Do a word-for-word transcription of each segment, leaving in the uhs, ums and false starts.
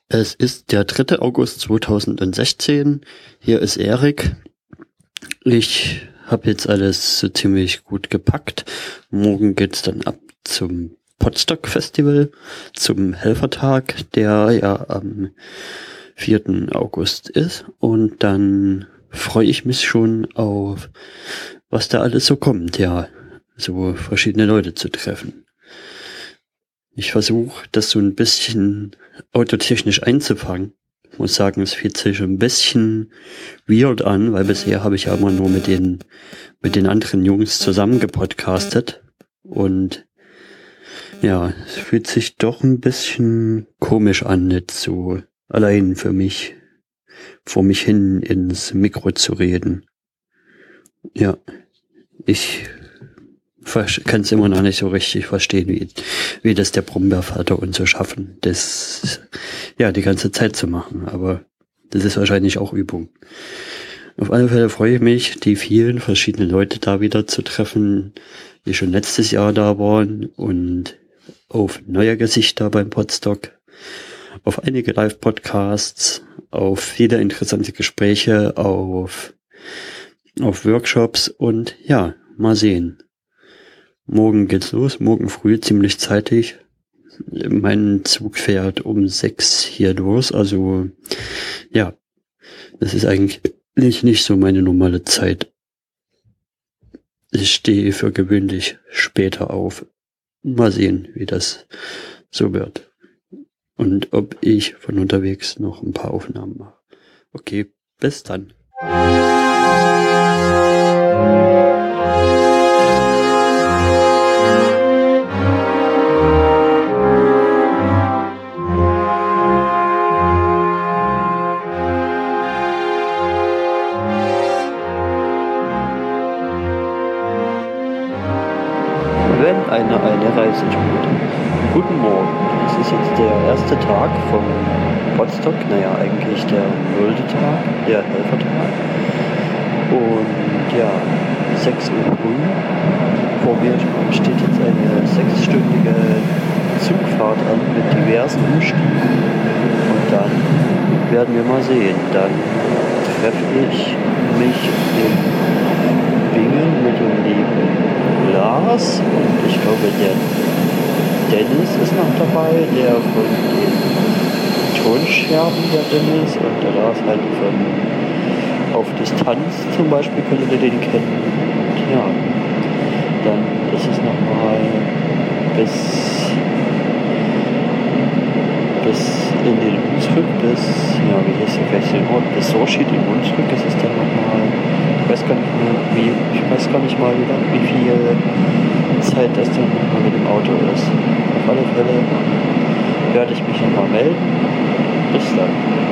Es ist der dritte August zweitausendsechzehn. Hier ist Erik. Ich habe jetzt alles so ziemlich gut gepackt. Morgen geht's dann ab zum Potsdok Festival, zum Helfertag, der ja am vierten August ist. Und dann freue ich mich schon auf, was da alles so kommt. Ja, so verschiedene Leute zu treffen. Ich versuche, das so ein bisschen autotechnisch einzufangen. Ich muss sagen, es fühlt sich ein bisschen weird an, weil bisher habe ich ja immer nur mit den, mit den anderen Jungs zusammen gepodcastet. Und ja, es fühlt sich doch ein bisschen komisch an, nicht so allein für mich, vor mich hin ins Mikro zu reden. Ja, ich kann es immer noch nicht so richtig verstehen, wie, wie das der Brombeervater und so schaffen, das ja die ganze Zeit zu machen. Aber das ist wahrscheinlich auch Übung. Auf alle Fälle freue ich mich, die vielen verschiedenen Leute da wieder zu treffen, die schon letztes Jahr da waren, und auf neue Gesichter beim Potsdok, auf einige Live-Podcasts, auf viele interessante Gespräche, auf, auf Workshops und ja, mal sehen. Morgen geht's los, morgen früh, ziemlich zeitig. Mein Zug fährt um sechs hier los, also ja, das ist eigentlich nicht so meine normale Zeit. Ich stehe für gewöhnlich später auf. Mal sehen, wie das so wird. Und ob ich von unterwegs noch ein paar Aufnahmen mache. Okay, bis dann. Wenn einer eine Reise tut. Guten Morgen. Es ist jetzt der erste Tag vom Potsdok, naja, eigentlich der nullte Tag, der Helfertag. Und ja, sechs Uhr früh. Vor mir steht jetzt eine sechsstündige Zugfahrt an mit diversen Umstiegen. Und dann werden wir mal sehen. Dann treffe ich mich in Bingen mit dem lieben Lars, und ich glaube der Dennis ist noch dabei, der von den Tonscherben, der Dennis, und der Lars halt von Auf Distanz zum Beispiel, könntet ihr den kennen. Und ja, dann ist es nochmal bis bis in den Hunsrück, bis, ja, wie hieß der gleich den Ort, bis Sorschied in Hunsrück ist es dann nochmal. Ich weiß gar nicht mehr, wie, ich weiß gar nicht mal, wie, lang, wie viel Zeit das dann nochmal mit dem Auto ist. Auf alle Fälle werde ich mich nochmal melden. Bis dann.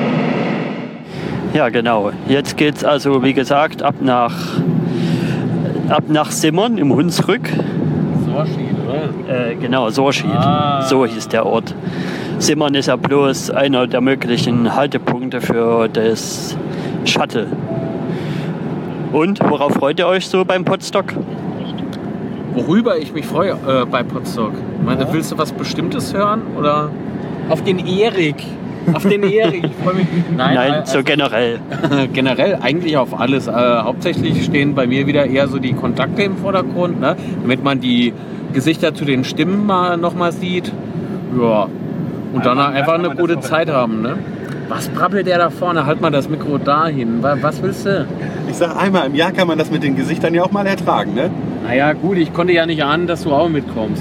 Ja, genau. Jetzt geht's also, wie gesagt, ab nach ab nach Simmern im Hunsrück. Sorschied, oder? Äh, genau, Sorschied. Ah. So hieß der Ort. Simmern ist ja bloß einer der möglichen Haltepunkte für das Shuttle. Und worauf freut ihr euch so beim Potsdok? Worüber ich mich freue äh, bei Potsdok? Meine, willst du was Bestimmtes hören? Oder auf den Erik? Auf den Erik, ich freue mich. Nein, Nein, also, so generell. generell eigentlich auf alles. Äh, hauptsächlich stehen bei mir wieder eher so die Kontakte im Vordergrund, ne? Damit man die Gesichter zu den Stimmen mal nochmal sieht. Ja. Und dann einfach eine gute Zeit haben, ne? Was brabbelt der da vorne? Halt mal das Mikro dahin. Was willst du? Ich sag, einmal im Jahr kann man das mit den Gesichtern ja auch mal ertragen, ne? Naja, gut, ich konnte ja nicht ahnen, dass du auch mitkommst.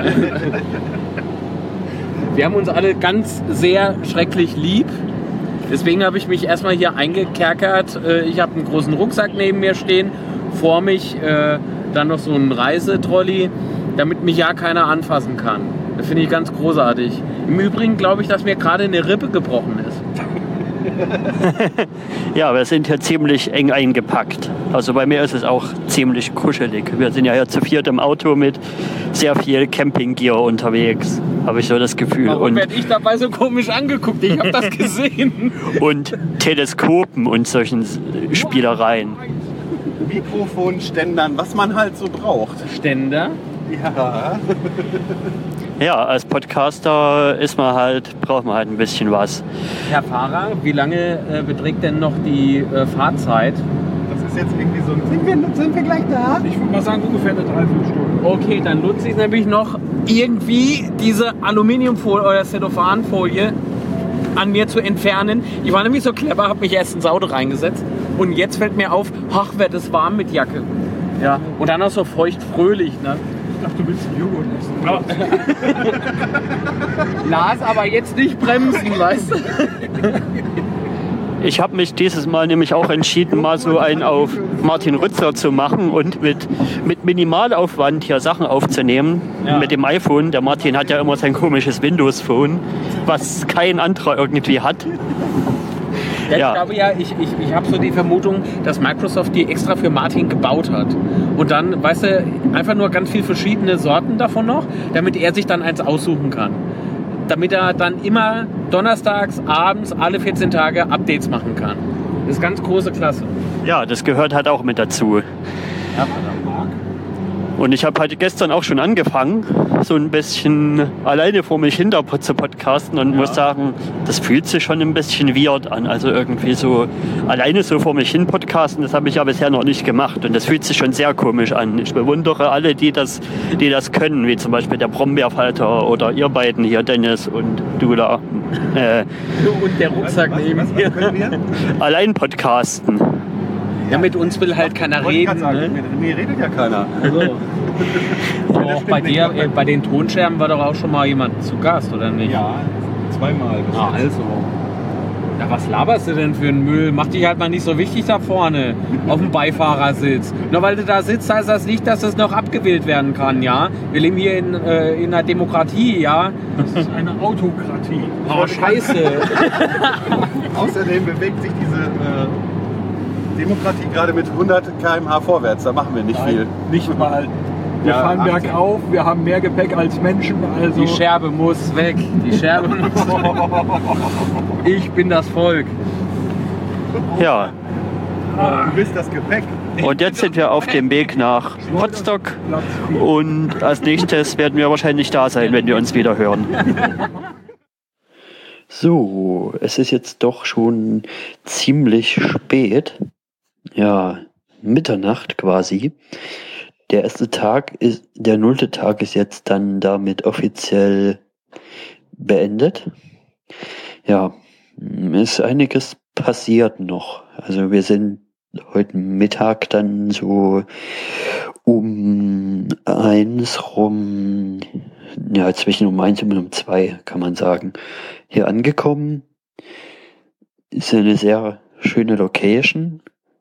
Wir haben uns alle ganz sehr schrecklich lieb. Deswegen habe ich mich erstmal hier eingekerkert. Ich habe einen großen Rucksack neben mir stehen. Vor mich äh, dann noch so ein Reisetrolley, damit mich ja keiner anfassen kann. Das finde ich ganz großartig. Im Übrigen glaube ich, dass mir gerade eine Rippe gebrochen ist. Ja, wir sind hier ziemlich eng eingepackt. Also bei mir ist es auch ziemlich kuschelig. Wir sind ja hier zu viert im Auto mit sehr viel Campinggear unterwegs, habe ich so das Gefühl. Warum und werde ich dabei so komisch angeguckt? Ich habe das gesehen. Und Teleskopen und solchen Spielereien. Mikrofonständern, was man halt so braucht. Ständer? Ja. Ja, als Podcaster ist man halt, braucht man halt ein bisschen was. Herr Fahrer, wie lange äh, beträgt denn noch die äh, Fahrzeit? Das ist jetzt irgendwie so ein... Sind wir, sind wir gleich da? Ich würde mal sagen, ungefähr eine Dreiviertelstunde. Okay, dann nutze ich nämlich noch irgendwie diese Aluminiumfolie oder Cellophanfolie an mir zu entfernen. Ich war nämlich so clever, habe mich erst ins Auto reingesetzt und jetzt fällt mir auf, ach, wird es warm mit Jacke. Ja, und dann auch so feucht-fröhlich, ne? Ich dachte, du willst Joghurt essen. Lars, aber jetzt nicht bremsen, weißt du? Ich habe mich dieses Mal nämlich auch entschieden, mal so einen auf Martin Rützler zu machen und mit, mit Minimalaufwand hier Sachen aufzunehmen. Ja. Mit dem iPhone. Der Martin hat ja immer sein komisches Windows-Phone, was kein anderer irgendwie hat. Ja, ja. Ich glaube ja, ich, ich, ich habe so die Vermutung, dass Microsoft die extra für Martin gebaut hat. Und dann, weißt du, einfach nur ganz viele verschiedene Sorten davon noch, damit er sich dann eins aussuchen kann. Damit er dann immer donnerstags, abends, alle vierzehn Tage Updates machen kann. Das ist ganz große Klasse. Ja, das gehört halt auch mit dazu. Ja, und ich habe halt gestern auch schon angefangen, so ein bisschen alleine vor mich hinter zu podcasten und ja. muss sagen, das fühlt sich schon ein bisschen weird an. Also irgendwie so alleine so vor mich hin podcasten, das habe ich ja bisher noch nicht gemacht und das fühlt sich schon sehr komisch an. Ich bewundere alle, die das, die das können, wie zum Beispiel der Brombeerfalter oder ihr beiden hier, Dennis und du da. Äh, und der Rucksack was, neben was, was können wir? Allein podcasten. Ja, mit uns will halt keiner reden. Sagen, Ne? Mit mir redet ja keiner. Also. Auch bei dir, äh, bei den Tonscherben war doch auch schon mal jemand zu Gast, oder nicht? Ja, zweimal. Ah, also. Ja, was laberst du denn für einen Müll? Mach dich halt mal nicht so wichtig da vorne auf dem Beifahrersitz. Nur weil du da sitzt, heißt das nicht, dass das noch abgewählt werden kann, ja? Wir leben hier in, äh, in einer Demokratie, ja? Das ist eine Autokratie. Oh, scheiße. Außerdem bewegt sich diese äh, Demokratie gerade mit hundert Kilometer pro Stunde vorwärts. Da machen wir nicht Nein, viel. Nicht mal. Wir Ja, fahren achtzehn. bergauf, wir haben mehr Gepäck als Menschen. Also Die Scherbe muss weg. Die Scherbe muss Ich bin das Volk. Ja. Du bist das Gepäck. Und jetzt sind wir auf dem Weg nach Rostock und als nächstes werden wir wahrscheinlich da sein, wenn wir uns wieder hören. So, es ist jetzt doch schon ziemlich spät. Ja, Mitternacht quasi. Der erste Tag ist, der nullte Tag ist jetzt dann damit offiziell beendet. Ja, ist einiges passiert noch. Also wir sind heute Mittag dann so um eins rum, ja zwischen um eins und um zwei kann man sagen, hier angekommen. Ist eine sehr schöne Location.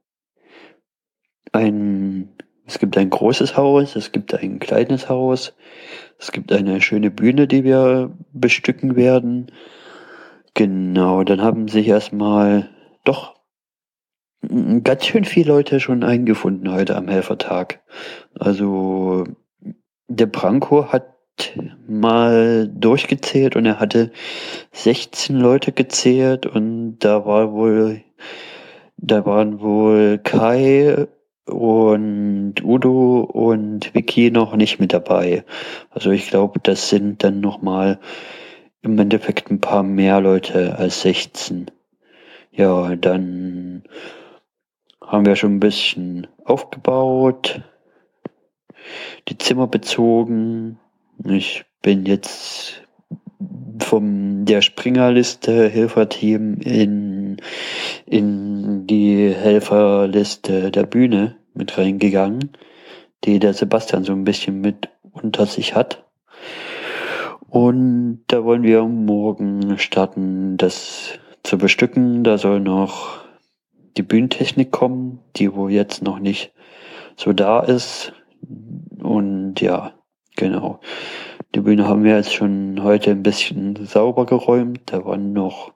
Ein Es gibt ein großes Haus, es gibt ein kleines Haus, es gibt eine schöne Bühne, die wir bestücken werden. Genau, dann haben sich erstmal doch ganz schön viele Leute schon eingefunden heute am Helfertag. Also der Branko hat mal durchgezählt und er hatte sechzehn Leute gezählt und da war wohl, da waren wohl Kai und Udo und Vicky noch nicht mit dabei. Also ich glaube, das sind dann nochmal im Endeffekt ein paar mehr Leute als sechzehn. Ja, dann haben wir schon ein bisschen aufgebaut, die Zimmer bezogen. Ich bin jetzt von der Springerliste Helferteam in, in die Helferliste der Bühne mit reingegangen, die der Sebastian so ein bisschen mit unter sich hat. Und da wollen wir morgen starten, das zu bestücken. Da soll noch die Bühnentechnik kommen, die wo jetzt noch nicht so da ist. Und ja, genau. Die Bühne haben wir jetzt schon heute ein bisschen sauber geräumt. Da waren noch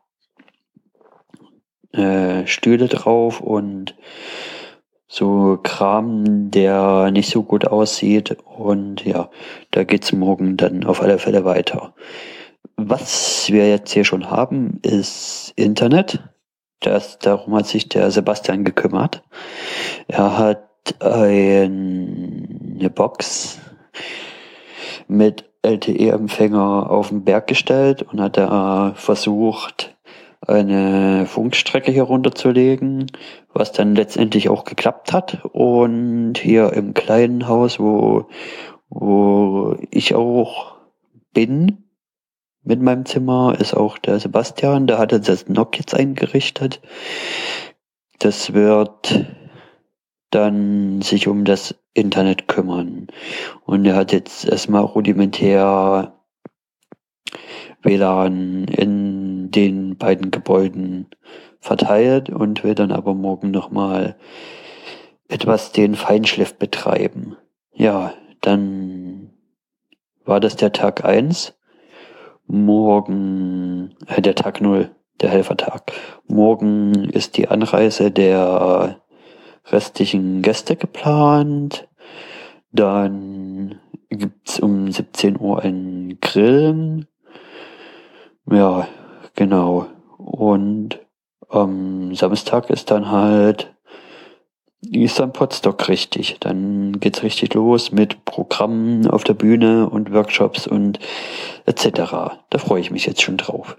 äh, Stühle drauf und so Kram, der nicht so gut aussieht. Und ja, da geht's morgen dann auf alle Fälle weiter. Was wir jetzt hier schon haben, ist Internet. Das, darum hat sich der Sebastian gekümmert. Er hat ein, eine Box mit L T E-Empfänger auf den Berg gestellt und hat da versucht, eine Funkstrecke hier runterzulegen, was dann letztendlich auch geklappt hat. Und hier im kleinen Haus, wo, wo ich auch bin, mit meinem Zimmer, ist auch der Sebastian, der hat jetzt das N O C jetzt eingerichtet. Das wird dann sich um das Internet kümmern. Und er hat jetzt erstmal rudimentär W L A N in den beiden Gebäuden verteilt und will dann aber morgen nochmal etwas den Feinschliff betreiben. Ja, dann war das der Tag eins. Morgen, äh, der Tag null, der Helfertag. Morgen ist die Anreise der restlichen Gäste geplant. Dann gibt's um siebzehn Uhr ein Grillen. Ja, genau. Und am Samstag ist dann halt ist dann Potsdok richtig. Dann geht's richtig los mit Programmen auf der Bühne und Workshops und et cetera. Da freue ich mich jetzt schon drauf.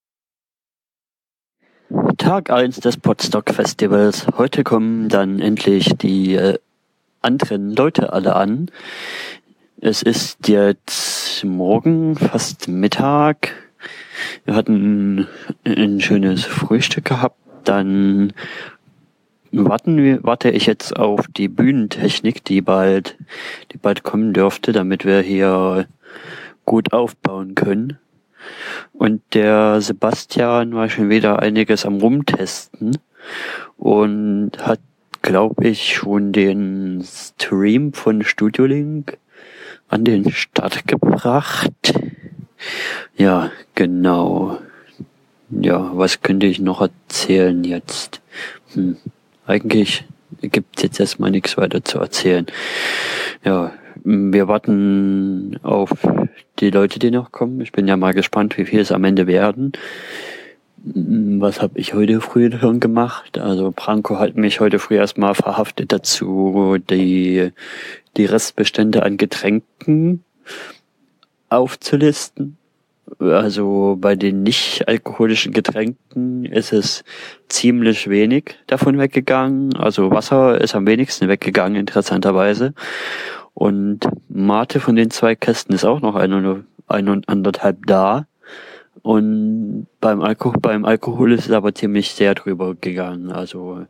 Tag eins des Potsdok Festivals. Heute kommen dann endlich die äh, anderen Leute alle an. Es ist jetzt morgen, fast Mittag. Wir hatten ein schönes Frühstück gehabt. Dann warten wir, warte ich jetzt auf die Bühnentechnik, die bald, die bald kommen dürfte, damit wir hier gut aufbauen können. Und der Sebastian war schon wieder einiges am Rumtesten und hat, glaube ich, schon den Stream von Studio Link an den Start gebracht. Ja, genau. Ja, was könnte ich noch erzählen jetzt? Hm, eigentlich gibt es jetzt erstmal nichts weiter zu erzählen. Ja, wir warten auf die Leute, die noch kommen. Ich bin ja mal gespannt, wie viel es am Ende werden. Was habe ich heute früh schon gemacht? Also Branko hat mich heute früh erstmal verhaftet dazu, die, die Restbestände an Getränken aufzulisten. Also bei den nicht alkoholischen Getränken ist es ziemlich wenig davon weggegangen. Also Wasser ist am wenigsten weggegangen, interessanterweise. Und Mate von den zwei Kästen ist auch noch ein und, ein und anderthalb da. Und beim Alkohol, beim Alkohol ist es aber ziemlich sehr drüber gegangen. Also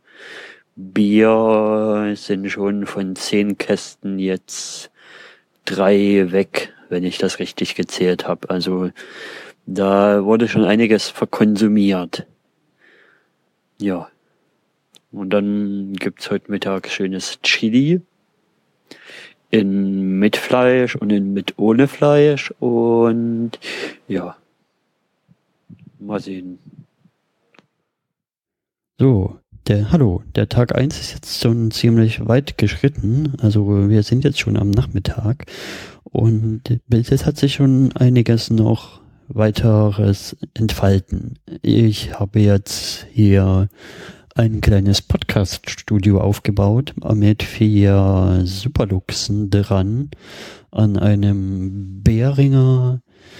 Bier sind schon von zehn Kästen jetzt drei weg, wenn ich das richtig gezählt habe. Also da wurde schon einiges verkonsumiert. Ja. Und dann gibt's heute Mittag schönes Chili. In mit Fleisch und in mit ohne Fleisch. Und ja. Mal sehen. So, der Hallo, der Tag eins ist jetzt schon ziemlich weit geschritten. Also wir sind jetzt schon am Nachmittag. Und bis jetzt hat sich schon einiges noch weiteres entfalten. Ich habe jetzt hier ein kleines Podcast-Studio aufgebaut mit vier Superluxen dran an einem Behringer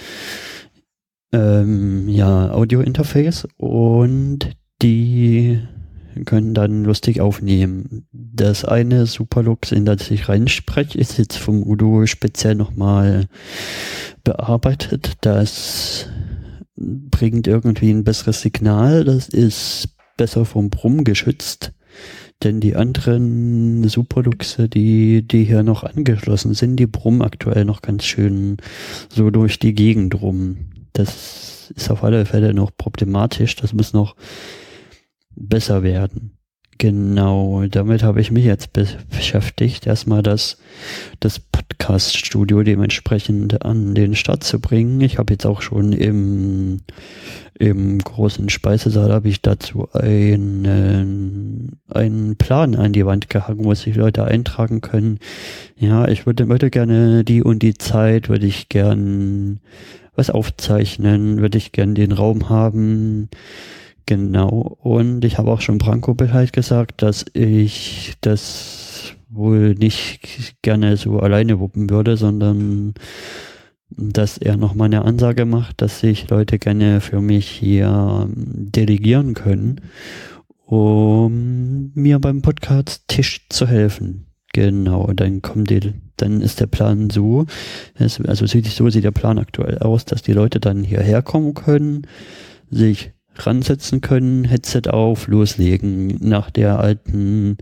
ähm, ja, Audio-Interface und die können dann lustig aufnehmen. Das eine Superlux, in das ich reinspreche, ist jetzt vom Udo speziell nochmal bearbeitet. Das bringt irgendwie ein besseres Signal. Das ist besser vom Brumm geschützt. Denn die anderen Superluxe, die, die hier noch angeschlossen sind, die brummen aktuell noch ganz schön so durch die Gegend rum. Das ist auf alle Fälle noch problematisch. Das muss noch besser werden. Genau, damit habe ich mich jetzt be- beschäftigt, erstmal das, das Podcast-Studio dementsprechend an den Start zu bringen. Ich habe jetzt auch schon im, im großen Speisesaal habe ich dazu einen, einen Plan an die Wand gehangen, wo sich Leute eintragen können. Ja, ich würde, würde gerne die und die Zeit, würde ich gern was aufzeichnen, würde ich gern den Raum haben. Genau, und ich habe auch schon Branko Bescheid gesagt, dass ich das wohl nicht gerne so alleine wuppen würde, sondern dass er nochmal eine Ansage macht, dass sich Leute gerne für mich hier delegieren können, um mir beim Podcast-Tisch zu helfen. Genau, dann kommt die, dann ist der Plan so, es, also sieht, so sieht der Plan aktuell aus, dass die Leute dann hierher kommen können, sich ransetzen können, Headset auf, loslegen, nach der alten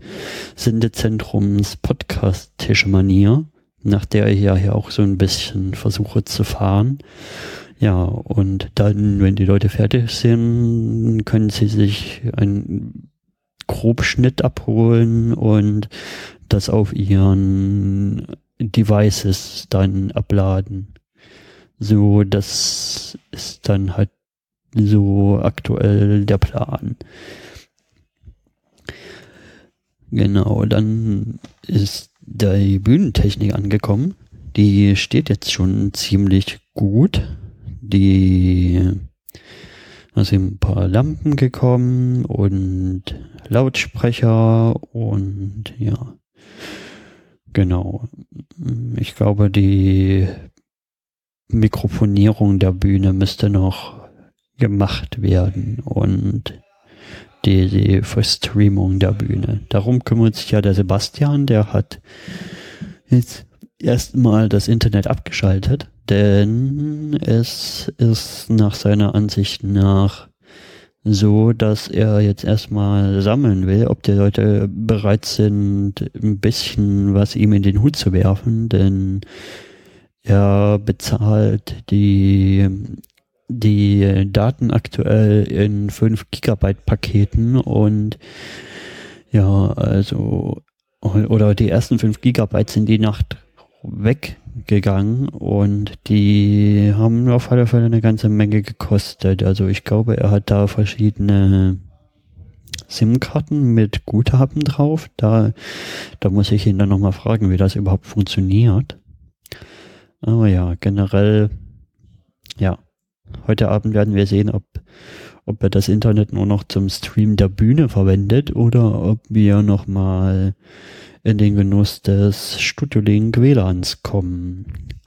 Sendezentrums-Podcast-Tisch-Manier, nach der ich ja hier auch so ein bisschen versuche zu fahren. Ja, und dann, wenn die Leute fertig sind, können sie sich einen Grobschnitt abholen und das auf ihren Devices dann abladen. So, das ist dann halt so aktuell der Plan. Genau, dann ist die Bühnentechnik angekommen. Die steht jetzt schon ziemlich gut. Die, da sind ein paar Lampen gekommen und Lautsprecher und ja, genau. Ich glaube, die Mikrofonierung der Bühne müsste noch gemacht werden und die, die Verstreamung der Bühne. Darum kümmert sich ja der Sebastian, der hat jetzt erstmal das Internet abgeschaltet, denn es ist nach seiner Ansicht nach so, dass er jetzt erstmal sammeln will, ob die Leute bereit sind, ein bisschen was ihm in den Hut zu werfen, denn er bezahlt die die Daten aktuell in fünf Gigabyte Paketen und ja, also oder die ersten fünf Gigabyte sind die Nacht weggegangen und die haben auf alle Fälle eine ganze Menge gekostet. Also ich glaube, er hat da verschiedene SIM-Karten mit Guthaben drauf. Da, da muss ich ihn dann nochmal fragen, wie das überhaupt funktioniert. Aber ja, generell, ja, heute Abend werden wir sehen, ob, ob er das Internet nur noch zum Stream der Bühne verwendet oder ob wir nochmal in den Genuss des Studiolink W L A Ns kommen.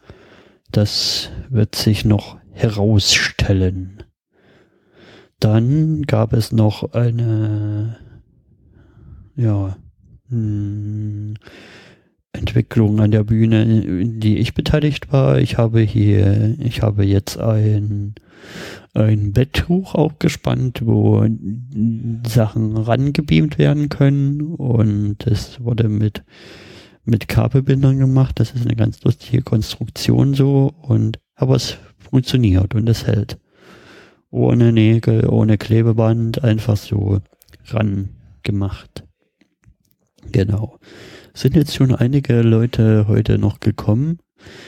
Das wird sich noch herausstellen. Dann gab es noch eine, ja, mh, Entwicklung an der Bühne, in die ich beteiligt war. Ich habe hier, ich habe jetzt ein, ein Betttuch aufgespannt, wo Sachen rangebeamt werden können und es wurde mit, mit Kabelbindern gemacht. Das ist eine ganz lustige Konstruktion so und, aber es funktioniert und es hält. Ohne Nägel, ohne Klebeband, einfach so ran gemacht. Genau. Sind jetzt schon einige Leute heute noch gekommen.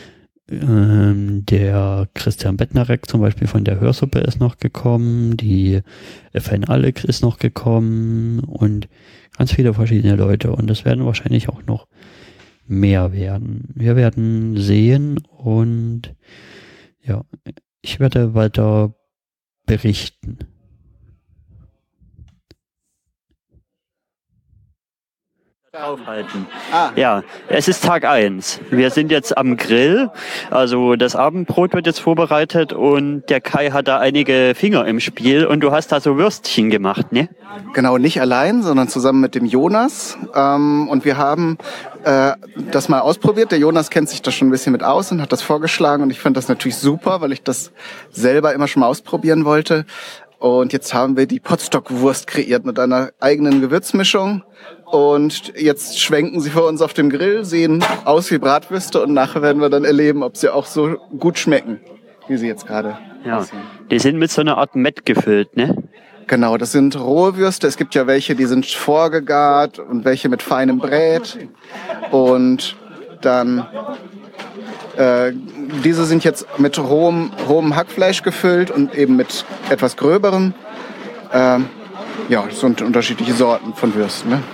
Ähm, der Christian Bettnarek zum Beispiel von der Hörsuppe ist noch gekommen, die F N Alex ist noch gekommen und ganz viele verschiedene Leute und es werden wahrscheinlich auch noch mehr werden. Wir werden sehen und ja, ich werde weiter berichten. Aufhalten. Ah. Ja, es ist Tag eins. Wir sind jetzt am Grill. Also das Abendbrot wird jetzt vorbereitet und der Kai hat da einige Finger im Spiel und du hast da so Würstchen gemacht, ne? Genau, nicht allein, sondern zusammen mit dem Jonas. Ähm, und wir haben äh, das mal ausprobiert. Der Jonas kennt sich da schon ein bisschen mit aus und hat das vorgeschlagen und ich fand das natürlich super, weil ich das selber immer schon mal ausprobieren wollte. Und jetzt haben wir die Potstockwurst kreiert mit einer eigenen Gewürzmischung. Und jetzt schwenken sie vor uns auf dem Grill, sehen aus wie Bratwürste und nachher werden wir dann erleben, ob sie auch so gut schmecken, wie sie jetzt gerade ja, aussehen. Die sind mit so einer Art Mett gefüllt, ne? Genau, das sind rohe Würste. Es gibt ja welche, die sind vorgegart und welche mit feinem Brät. Und dann äh, diese sind jetzt mit rohem, rohem Hackfleisch gefüllt und eben mit etwas gröberem. Äh, ja, das sind unterschiedliche Sorten von Würsten, ne?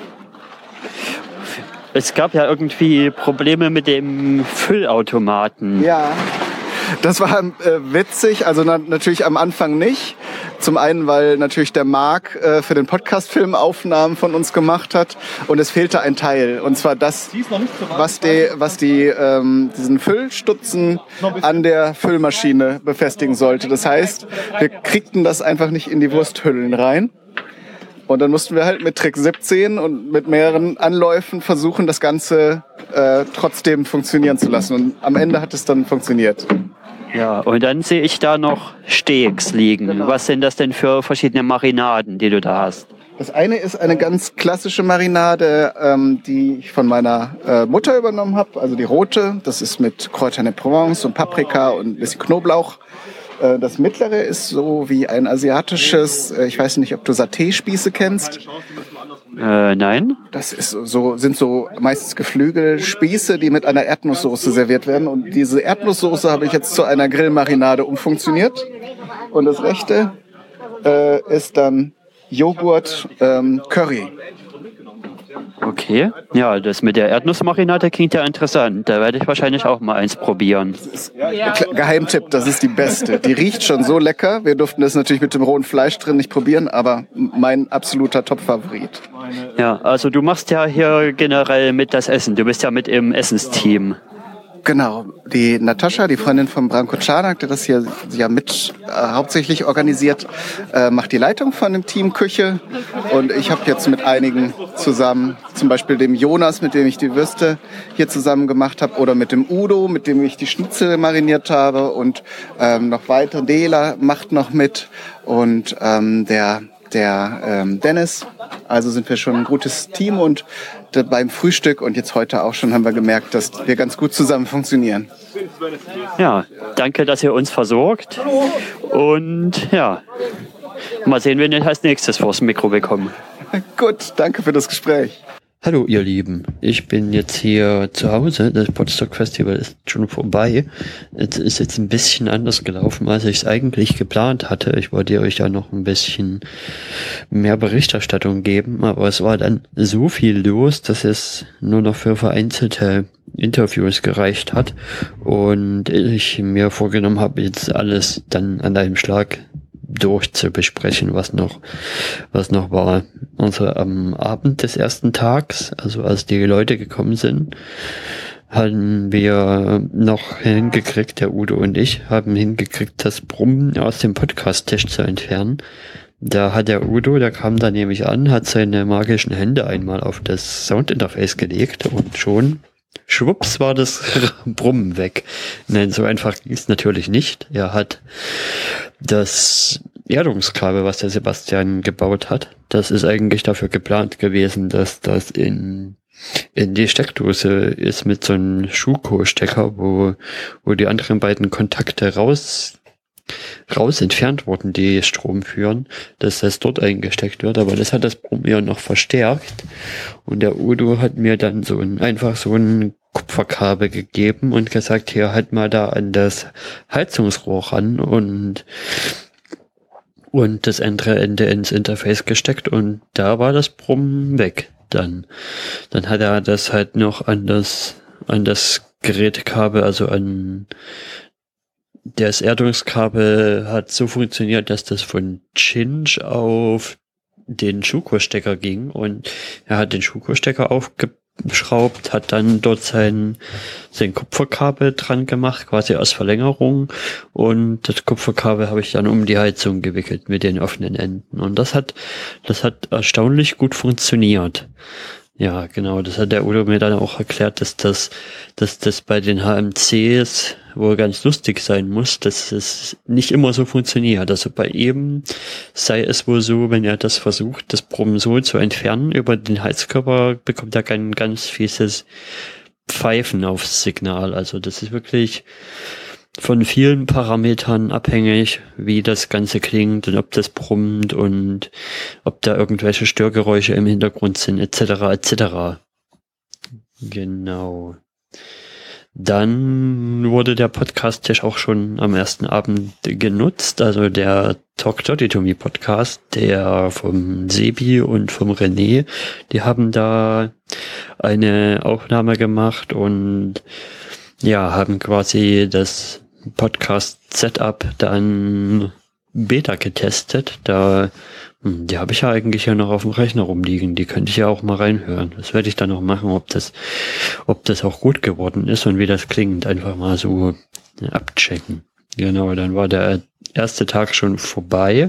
Es gab ja irgendwie Probleme mit dem Füllautomaten. Ja, das war äh, witzig. Also na, natürlich am Anfang nicht. Zum einen, weil natürlich der Marc äh, für den Podcast-Film Aufnahmen von uns gemacht hat und es fehlte ein Teil. Und zwar das, was die, was die ähm, diesen Füllstutzen an der Füllmaschine befestigen sollte. Das heißt, wir kriegten das einfach nicht in die Wursthüllen rein. Und dann mussten wir halt mit Trick siebzehn und mit mehreren Anläufen versuchen, das Ganze äh, trotzdem funktionieren zu lassen. Und am Ende hat es dann funktioniert. Ja, und dann sehe ich da noch Steaks liegen. Genau. Was sind das denn für verschiedene Marinaden, die du da hast? Das eine ist eine ganz klassische Marinade, ähm, die ich von meiner äh, Mutter übernommen habe, also die rote. Das ist mit Kräutern de Provence und Paprika und ein bisschen Knoblauch. Das mittlere ist so wie ein asiatisches, ich weiß nicht, ob du Saté-Spieße kennst. Äh, nein. Das ist so, sind so meistens Geflügelspieße, die mit einer Erdnusssoße serviert werden. Und diese Erdnusssoße habe ich jetzt zu einer Grillmarinade umfunktioniert. Und das rechte äh, ist dann Joghurt ähm, Curry. Okay, ja, das mit der Erdnussmarinade klingt ja interessant. Da werde ich wahrscheinlich auch mal eins probieren. Das ist Geheimtipp, das ist die beste. Die riecht schon so lecker. Wir durften das natürlich mit dem rohen Fleisch drin nicht probieren, aber mein absoluter Top-Favorit. Ja, also du machst ja hier generell mit das Essen. Du bist ja mit im Essensteam. Genau, die Natascha, die Freundin von Branko Czarnak, der das hier ja mit äh, hauptsächlich organisiert, äh, macht die Leitung von dem Team Küche. Und ich habe jetzt mit einigen zusammen, zum Beispiel dem Jonas, mit dem ich die Würste hier zusammen gemacht habe, oder mit dem Udo, mit dem ich die Schnitzel mariniert habe, und ähm, noch weiter. Dela macht noch mit, und ähm, der der ähm, Dennis. Also sind wir schon ein gutes Team, und beim Frühstück und jetzt heute auch schon haben wir gemerkt, dass wir ganz gut zusammen funktionieren. Ja, danke, dass ihr uns versorgt. Und ja, mal sehen, wen wir als nächstes vors Mikro bekommen. Gut, danke für das Gespräch. Hallo ihr Lieben, ich bin jetzt hier zu Hause, das Podstock Festival ist schon vorbei. Es ist jetzt ein bisschen anders gelaufen, als ich es eigentlich geplant hatte. Ich wollte euch ja noch ein bisschen mehr Berichterstattung geben, aber es war dann so viel los, dass es nur noch für vereinzelte Interviews gereicht hat und ich mir vorgenommen habe, jetzt alles dann an einem Schlag durchzubesprechen, was noch, was noch war. Also am Abend des ersten Tags, also als die Leute gekommen sind, haben wir noch hingekriegt, der Udo und ich, haben hingekriegt, das Brummen aus dem Podcast-Tisch zu entfernen. Da hat der Udo, der kam da nämlich an, hat seine magischen Hände einmal auf das Soundinterface gelegt und schon schwupps war das Brummen weg. Nein, so einfach ging es natürlich nicht. Er hat das Erdungskabel, was der Sebastian gebaut hat, das ist eigentlich dafür geplant gewesen, dass das in in die Steckdose ist mit so einem Schuko-Stecker, wo wo die anderen beiden Kontakte raus raus entfernt wurden, die Strom führen, dass das dort eingesteckt wird, aber das hat das Brummen ja noch verstärkt, und der Udo hat mir dann so ein, einfach so ein Kupferkabel gegeben und gesagt, hier halt mal da an das Heizungsrohr ran und und das andere Ende ins Interface gesteckt, und da war das Brummen weg. Dann dann hat er das halt noch an das an das Gerätekabel, also an das Erdungskabel hat so funktioniert, dass das von Cinch auf den Schuko-Stecker ging, und er hat den Schuko-Stecker aufgeschraubt, hat dann dort sein, sein Kupferkabel dran gemacht, quasi als Verlängerung, und das Kupferkabel habe ich dann um die Heizung gewickelt mit den offenen Enden, und das hat, das hat erstaunlich gut funktioniert. Ja, genau, das hat der Udo mir dann auch erklärt, dass das, dass das bei den H M Cs wohl ganz lustig sein muss, dass es nicht immer so funktioniert. Also bei ihm sei es wohl so, wenn er das versucht, das Brummen so zu entfernen, über den Heizkörper bekommt er kein ganz fieses Pfeifen aufs Signal. Also das ist wirklich von vielen Parametern abhängig, wie das Ganze klingt und ob das brummt und ob da irgendwelche Störgeräusche im Hintergrund sind, et cetera et cetera. Genau. Dann wurde der Podcast-Tisch auch schon am ersten Abend genutzt, also der Talk Dirty to Me Podcast, der vom Sebi und vom René, die haben da eine Aufnahme gemacht und ja, haben quasi das Podcast-Setup dann Beta getestet. Da, hm, die habe ich ja eigentlich ja noch auf dem Rechner rumliegen. Die könnte ich ja auch mal reinhören. Das werde ich dann noch machen, ob das, ob das auch gut geworden ist und wie das klingt. Einfach mal so abchecken. Genau, dann war der erste Tag schon vorbei.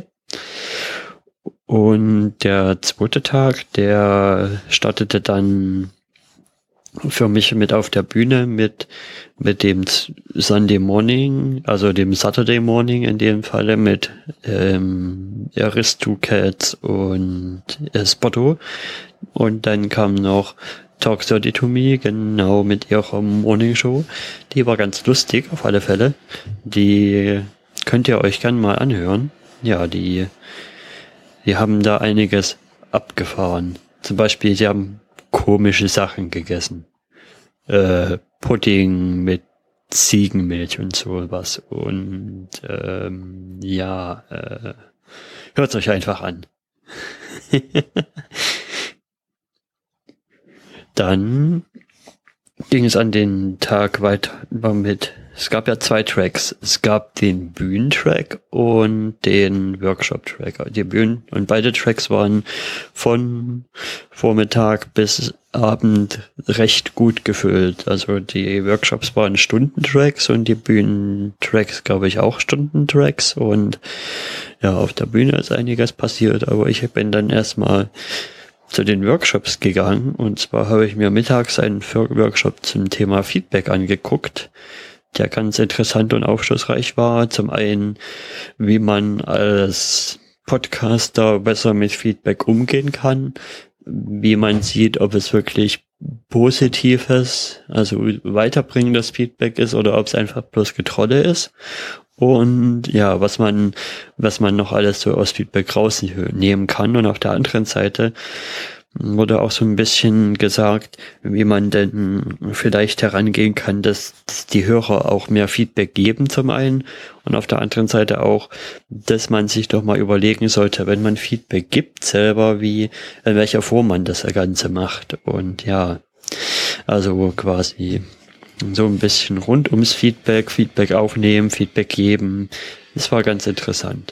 Und der zweite Tag, der startete dann für mich mit auf der Bühne mit mit dem Sunday Morning, also dem Saturday Morning in dem Falle mit ähm, Aristocats und äh, Spotto. Und dann kam noch Talk Dirty to Me, genau mit ihrer Morning Show. Die war ganz lustig, auf alle Fälle. Die könnt ihr euch gerne mal anhören. Ja, die, die haben da einiges abgefahren. Zum Beispiel, sie haben komische Sachen gegessen. Äh, Pudding mit Ziegenmilch und sowas. Und ähm, ja, äh, hört's euch einfach an. Dann ging es an den Tag weiter mit, es gab ja zwei Tracks. Es gab den Bühnentrack und den Workshop-Track. Die Bühnen und beide Tracks waren von Vormittag bis Abend recht gut gefüllt. Also die Workshops waren Stundentracks und die Bühnentracks, glaube ich, auch Stundentracks. Und ja, auf der Bühne ist einiges passiert, aber ich bin dann erstmal zu den Workshops gegangen, und zwar habe ich mir mittags einen Workshop zum Thema Feedback angeguckt, der ganz interessant und aufschlussreich war. Zum einen, wie man als Podcaster besser mit Feedback umgehen kann, wie man sieht, ob es wirklich positives, also weiterbringendes Feedback ist oder ob es einfach bloß Getrolle ist. Und ja, was man, was man noch alles so aus Feedback rausnehmen kann. Und auf der anderen Seite wurde auch so ein bisschen gesagt, wie man denn vielleicht herangehen kann, dass, dass die Hörer auch mehr Feedback geben zum einen. Und auf der anderen Seite auch, dass man sich doch mal überlegen sollte, wenn man Feedback gibt, selber, wie, in welcher Form man das Ganze macht. Und ja, also quasi so ein bisschen rund ums Feedback, Feedback aufnehmen, Feedback geben. Das war ganz interessant.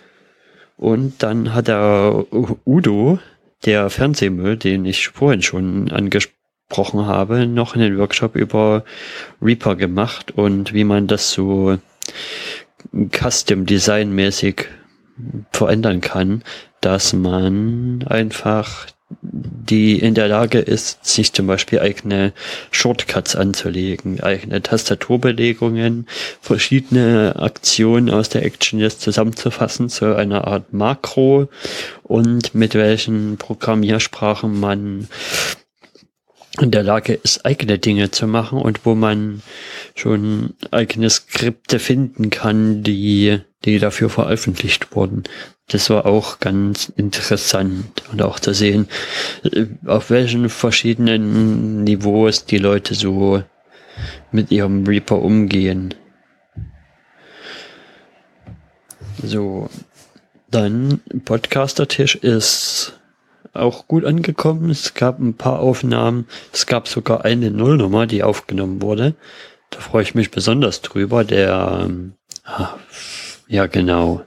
Und dann hat der Udo, der Fernsehmüll, den ich vorhin schon angesprochen habe, noch einen Workshop über Reaper gemacht und wie man das so Custom-Design-mäßig verändern kann, dass man einfach die in der Lage ist, sich zum Beispiel eigene Shortcuts anzulegen, eigene Tastaturbelegungen, verschiedene Aktionen aus der ActionList zusammenzufassen zu einer Art Makro, und mit welchen Programmiersprachen man in der Lage ist, eigene Dinge zu machen und wo man schon eigene Skripte finden kann, die, die dafür veröffentlicht wurden. Das war auch ganz interessant, und auch zu sehen, auf welchen verschiedenen Niveaus die Leute so mit ihrem Reaper umgehen. So, dann Podcaster-Tisch ist auch gut angekommen. Es gab ein paar Aufnahmen. Es gab sogar eine Nullnummer, die aufgenommen wurde. Da freue ich mich besonders drüber. Der, ja genau,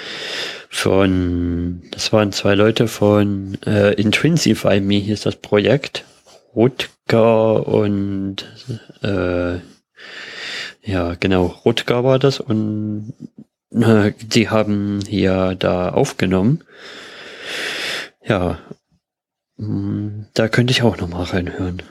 von, das waren zwei Leute von äh, Intrinsify Me, hieß das Projekt. Rutger und äh, ja genau, Rutger war das, und äh, die haben hier da aufgenommen. Ja, mh, da könnte ich auch noch mal reinhören.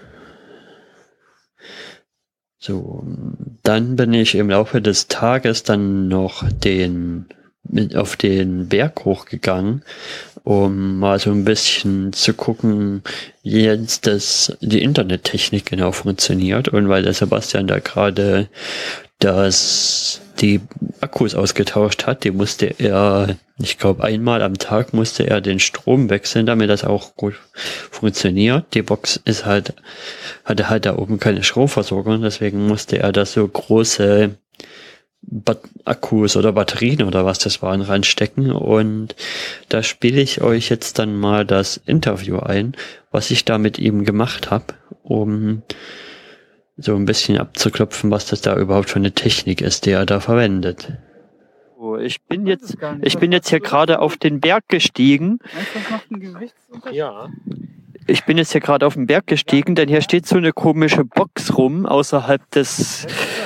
So, dann bin ich im Laufe des Tages dann noch den mit auf den Berg hochgegangen, um mal so ein bisschen zu gucken, wie jetzt das, die Internettechnik genau funktioniert. Und weil der Sebastian da gerade das, die Akkus ausgetauscht hat, die musste er, ich glaube einmal am Tag musste er den Strom wechseln, damit das auch gut funktioniert. Die Box ist halt, hatte halt da oben keine Stromversorgung, deswegen musste er da so große Bat- Akkus oder Batterien oder was das waren reinstecken, und da spiele ich euch jetzt dann mal das Interview ein, was ich da mit ihm gemacht habe, um so ein bisschen abzuklopfen, was das da überhaupt für eine Technik ist, die er da verwendet. So, ich bin jetzt, ich bin jetzt hier gerade auf den Berg gestiegen. Ja. Ich bin jetzt hier gerade auf den Berg gestiegen, denn hier steht so eine komische Box rum außerhalb des,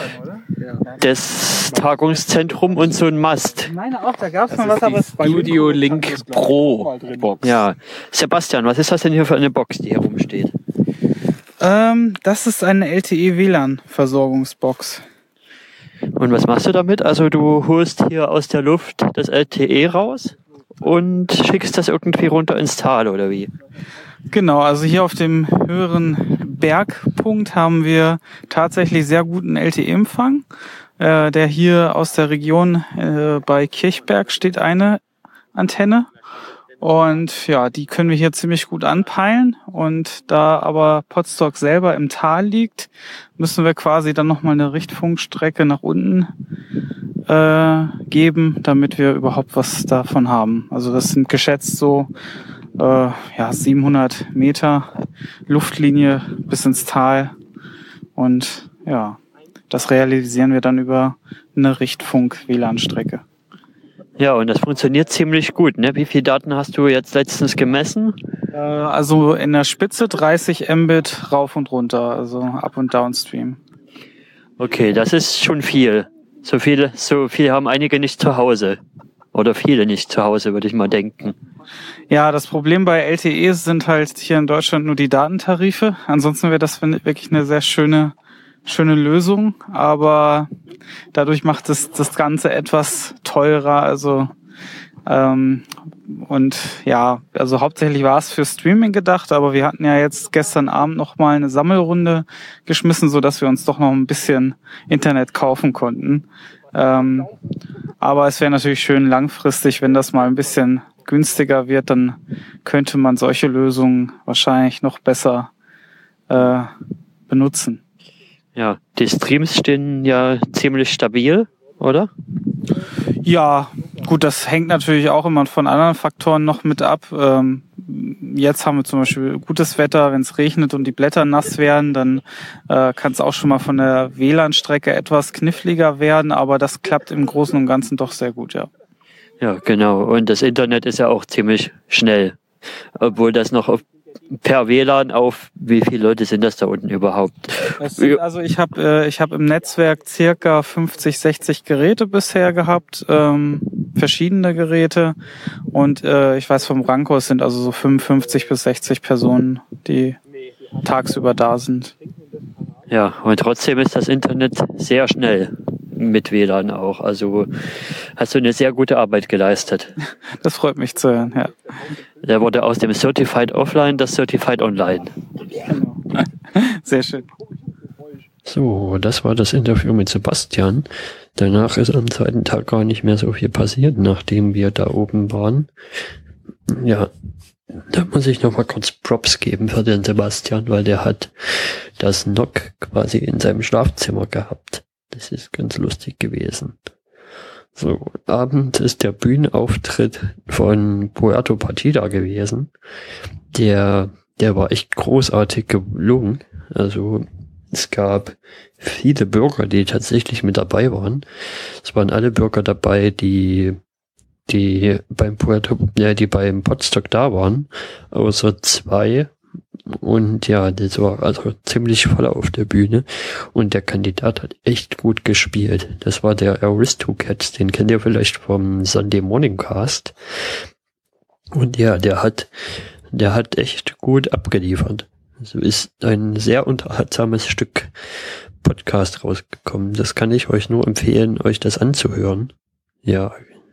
des Tagungszentrums und so ein Mast. Ich meine auch, da gab es mal was, aber es Studio Link Pro Box. Ja, Sebastian, was ist das denn hier für eine Box, die hier rumsteht? Ähm, das ist eine L T E-W L A N-Versorgungsbox. Und was machst du damit? Also du holst hier aus der Luft das L T E raus und schickst das irgendwie runter ins Tal, oder wie? Genau, also hier auf dem höheren Bergpunkt haben wir tatsächlich sehr guten L T E-Empfang. Äh, der hier aus der Region äh, bei Kirchberg steht eine Antenne. Und ja, die können wir hier ziemlich gut anpeilen. Und da aber Potsdok selber im Tal liegt, müssen wir quasi dann nochmal eine Richtfunkstrecke nach unten äh, geben, damit wir überhaupt was davon haben. Also das sind geschätzt so äh, ja siebenhundert Meter Luftlinie bis ins Tal. Und ja, das realisieren wir dann über eine Richtfunk-W L A N-Strecke. Ja, und das funktioniert ziemlich gut, ne? Wie viele Daten hast du jetzt letztens gemessen? Äh, also in der Spitze dreißig Mbit rauf und runter, also up und downstream. Okay, das ist schon viel. So viel, so viel haben einige nicht zu Hause. Oder viele nicht zu Hause, würde ich mal denken. Ja, das Problem bei L T Es sind halt hier in Deutschland nur die Datentarife. Ansonsten wäre das wirklich eine sehr schöne schöne Lösung, aber dadurch macht es das Ganze etwas teurer. Also ähm, und ja, also hauptsächlich war es für Streaming gedacht, aber wir hatten ja jetzt gestern Abend noch mal eine Sammelrunde geschmissen, so dass wir uns doch noch ein bisschen Internet kaufen konnten. Ähm, aber es wäre natürlich schön langfristig, wenn das mal ein bisschen günstiger wird, dann könnte man solche Lösungen wahrscheinlich noch besser äh, benutzen. Ja, die Streams stehen ja ziemlich stabil, oder? Ja, gut, das hängt natürlich auch immer von anderen Faktoren noch mit ab. Ähm, jetzt haben wir zum Beispiel gutes Wetter, wenn es regnet und die Blätter nass werden, dann äh, kann es auch schon mal von der W L A N-Strecke etwas kniffliger werden, aber das klappt im Großen und Ganzen doch sehr gut, ja. Ja, genau. Und das Internet ist ja auch ziemlich schnell. Obwohl das noch auf, per W L A N auf, wie viele Leute sind das da unten überhaupt? Sind, also ich habe äh, ich hab im Netzwerk circa fünfzig, sechzig Geräte bisher gehabt, ähm, verschiedene Geräte. Und äh, ich weiß vom Ranko, es sind also so fünfundfünfzig bis sechzig Personen, die tagsüber da sind. Ja, und trotzdem ist das Internet sehr schnell. Mit W L A N auch. Also hast du eine sehr gute Arbeit geleistet. Das freut mich zu hören, ja. Der wurde aus dem Certified Offline das Certified Online. Genau. Sehr schön. So, das war das Interview mit Sebastian. Danach ist am zweiten Tag gar nicht mehr so viel passiert, nachdem wir da oben waren. Ja, da muss ich noch mal kurz Props geben für den Sebastian, weil der hat das N O C quasi in seinem Schlafzimmer gehabt. Das ist ganz lustig gewesen. So, Abend ist der Bühnenauftritt von Puerto Partida gewesen. Der, der war echt großartig gelungen. Also, es gab viele Bürger, die tatsächlich mit dabei waren. Es waren alle Bürger dabei, die, die beim Puerto, ja, die beim Potsdok da waren. Außer zwei. Und ja, das war also ziemlich voll auf der Bühne. Und der Kandidat hat echt gut gespielt. Das war der Aristocats, den kennt ihr vielleicht vom Sunday Morning Cast. Und ja, der hat, der hat echt gut abgeliefert. Also ist ein sehr unterhaltsames Stück Podcast rausgekommen. Das kann ich euch nur empfehlen, euch das anzuhören. Ja.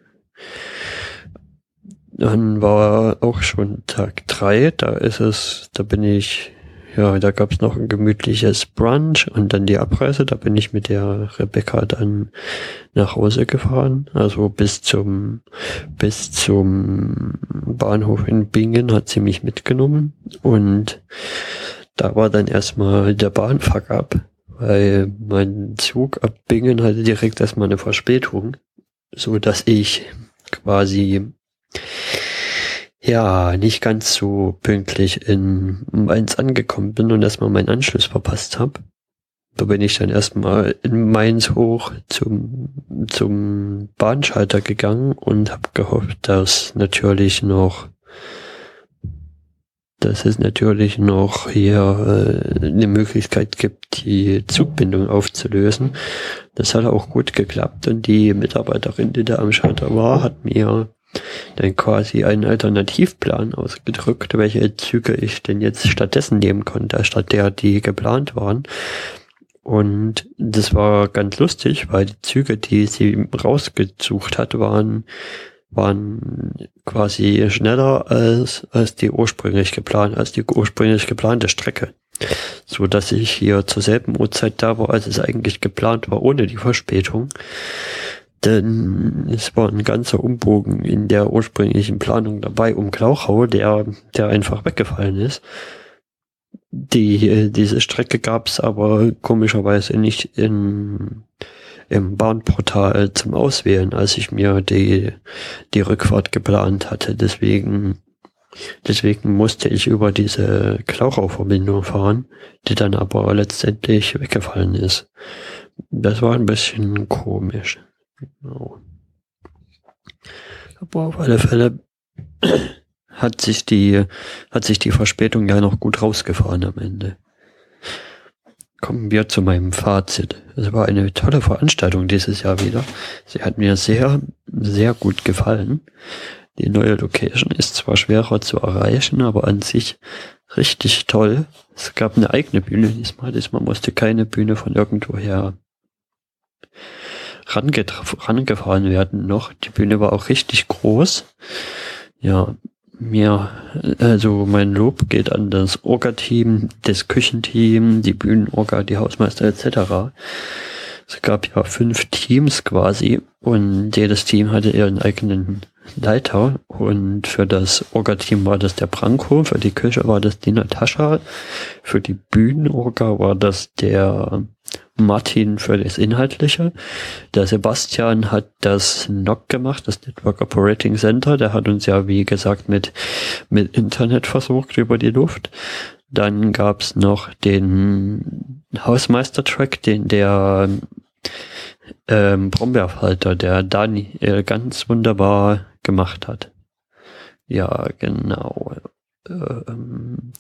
Dann war auch schon Tag drei, da ist es, da bin ich, ja, da gab's noch ein gemütliches Brunch und dann die Abreise, da bin ich mit der Rebecca dann nach Hause gefahren, also bis zum, bis zum Bahnhof in Bingen hat sie mich mitgenommen und da war dann erstmal der Bahnfuck ab, weil mein Zug ab Bingen hatte direkt erstmal eine Verspätung, so dass ich quasi ja, nicht ganz so pünktlich in Mainz angekommen bin und erstmal meinen Anschluss verpasst habe. da bin ich dann erstmal in Mainz hoch zum, zum Bahnschalter gegangen und habe gehofft, dass natürlich noch, dass es natürlich noch hier äh, eine Möglichkeit gibt, die Zugbindung aufzulösen. Das hat auch gut geklappt und die Mitarbeiterin, die da am Schalter war, hat mir dann quasi einen Alternativplan ausgedrückt, welche Züge ich denn jetzt stattdessen nehmen konnte, statt der, die geplant waren. Und das war ganz lustig, weil die Züge, die sie rausgesucht hat, waren, waren quasi schneller als, als die ursprünglich geplant, als die ursprünglich geplante Strecke. So dass ich hier zur selben Uhrzeit da war, als es eigentlich geplant war, ohne die Verspätung. Denn es war ein ganzer Umbogen in der ursprünglichen Planung dabei um Glauchau, der, der einfach weggefallen ist. Die, diese Strecke gab es aber komischerweise nicht in, im Bahnportal zum Auswählen, als ich mir die, die Rückfahrt geplant hatte. Deswegen, deswegen musste ich über diese Glauchau-Verbindung fahren, die dann aber letztendlich weggefallen ist. Das war ein bisschen komisch. Genau. Aber auf alle Fälle hat sich die, hat sich die Verspätung ja noch gut rausgefahren am Ende. Kommen wir zu meinem Fazit. Es war eine tolle Veranstaltung dieses Jahr wieder. Sie hat mir sehr, sehr gut gefallen. Die neue Location ist zwar schwerer zu erreichen, aber an sich richtig toll. Es gab eine eigene Bühne diesmal. Diesmal musste keine Bühne von irgendwoher rangefahren werden noch. Die Bühne war auch richtig groß. Ja, mir, also mein Lob geht an das Orga-Team, das Küchenteam, die Bühnenorga, die Hausmeister et cetera. Es gab ja fünf Teams quasi und jedes Team hatte ihren eigenen Leiter und für das Orga-Team war das der Branko, für die Küche war das die Natascha, für die Bühnenorga war das der Martin für das Inhaltliche. Der Sebastian hat das N O C gemacht, das Network Operating Center. Der hat uns ja, wie gesagt, mit, mit Internet versorgt über die Luft. Dann gab's noch den Hausmeister-Track, den der ähm, Brombeerfalter, der Dani, äh, ganz wunderbar gemacht hat. Ja, genau. Ähm,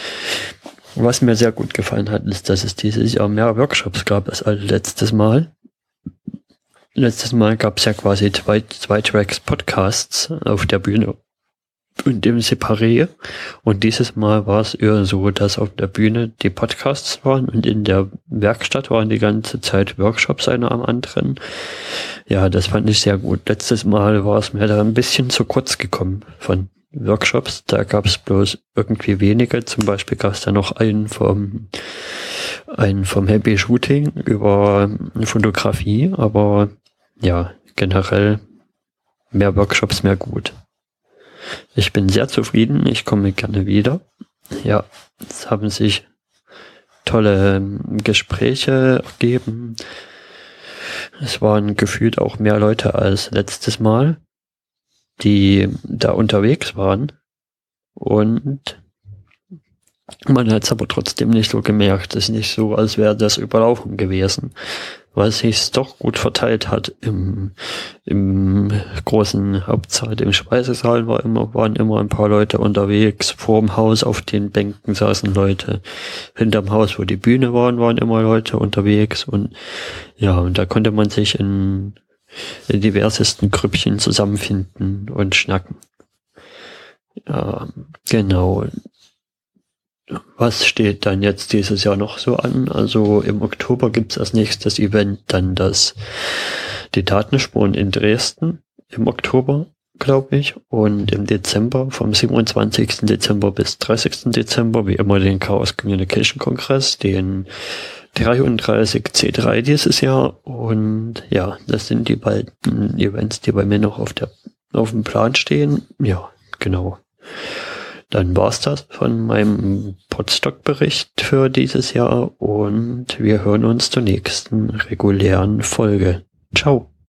Was mir sehr gut gefallen hat, ist, dass es dieses Jahr mehr Workshops gab als letztes Mal. Letztes Mal gab es ja quasi zwei, zwei Tracks Podcasts auf der Bühne und im Separé. Und dieses Mal war es eher so, dass auf der Bühne die Podcasts waren und in der Werkstatt waren die ganze Zeit Workshops einer am anderen. Ja, das fand ich sehr gut. Letztes Mal war es mir da ein bisschen zu kurz gekommen von Workshops, da gab es bloß irgendwie wenige, zum Beispiel gab es da noch einen vom einen vom Happy Shooting über Fotografie, aber ja, generell mehr Workshops, mehr gut. Ich bin sehr zufrieden, ich komme gerne wieder. Ja, es haben sich tolle Gespräche ergeben. Es waren gefühlt auch mehr Leute als letztes Mal, die da unterwegs waren und man hat es aber trotzdem nicht so gemerkt. Es ist nicht so, als wäre das überlaufen gewesen, weil es sich doch gut verteilt hat. Im, im großen Hauptsaal, im Speisesaal war immer, waren immer ein paar Leute unterwegs. Vor dem Haus auf den Bänken saßen Leute. Hinterm Haus, wo die Bühne waren, waren immer Leute unterwegs und ja, und da konnte man sich in in diversesten Grüppchen zusammenfinden und schnacken. Ja, genau. Was steht dann jetzt dieses Jahr noch so an? Also im Oktober gibt es als nächstes Event dann das die Datenspuren in Dresden im Oktober, glaube ich. Und im Dezember, vom siebenundzwanzigsten Dezember bis dreißigsten Dezember, wie immer den Chaos Communication Kongress, den dreiunddreißig C drei dieses Jahr. Und ja, das sind die beiden Events, die bei mir noch auf der auf dem Plan stehen. Ja, genau. Dann war's das von meinem Podstock-Bericht für dieses Jahr und wir hören uns zur nächsten regulären Folge. Ciao.